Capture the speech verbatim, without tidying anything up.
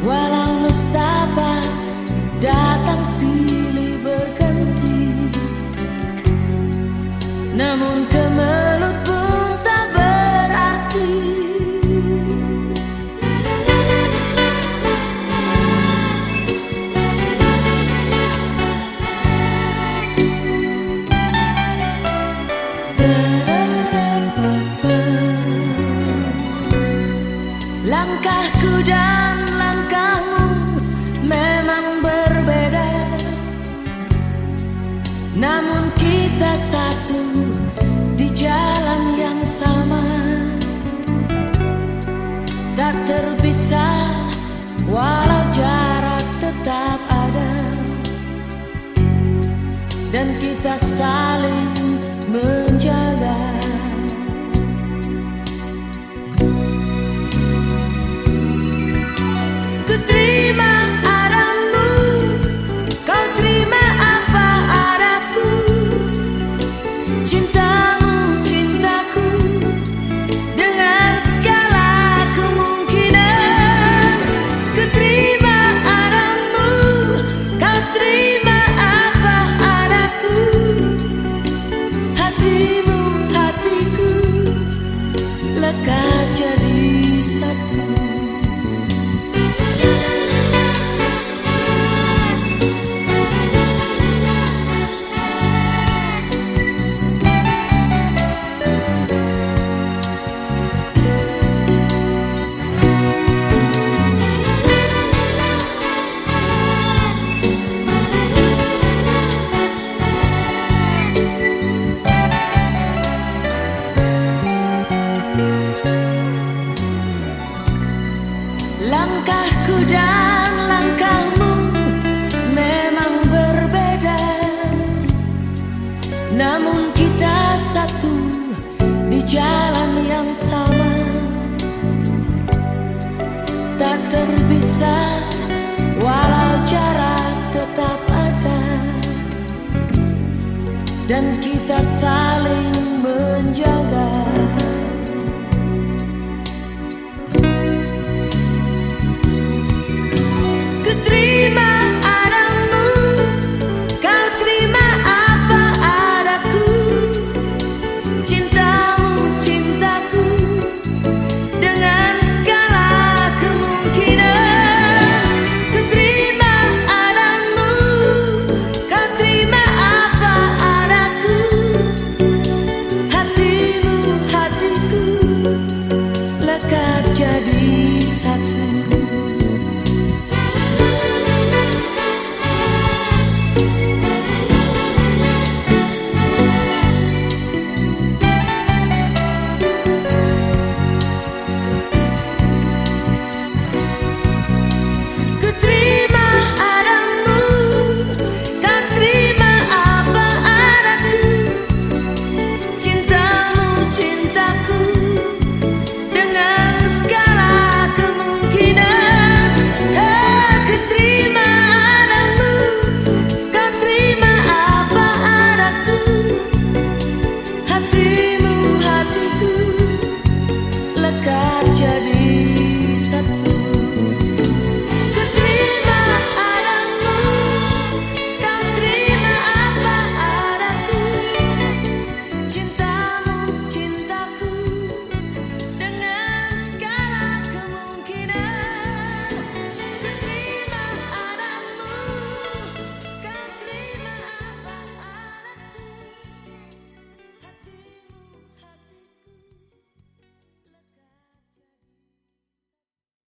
Walau nestapa datang silih berganti, namun kemelut pun tak berarti. Langkahku dan langkahmu memang berbeda, namun kita satu di jalan yang sama. Tak terpisah walau jarak tetap ada, dan kita saling menjaga. Ku terima adamu, kau terima apa adaku. Cintamu cintaku, dengan segala kemungkinan. Ku terima adamu, kau terima apa adaku. Hatimu hatiku, lekat jadi satu. Langkahku dan langkahmu memang berbeda, namun kita satu di jalan yang sama. Tak terpisah walau jarak tetap ada, dan kita saling menjaga.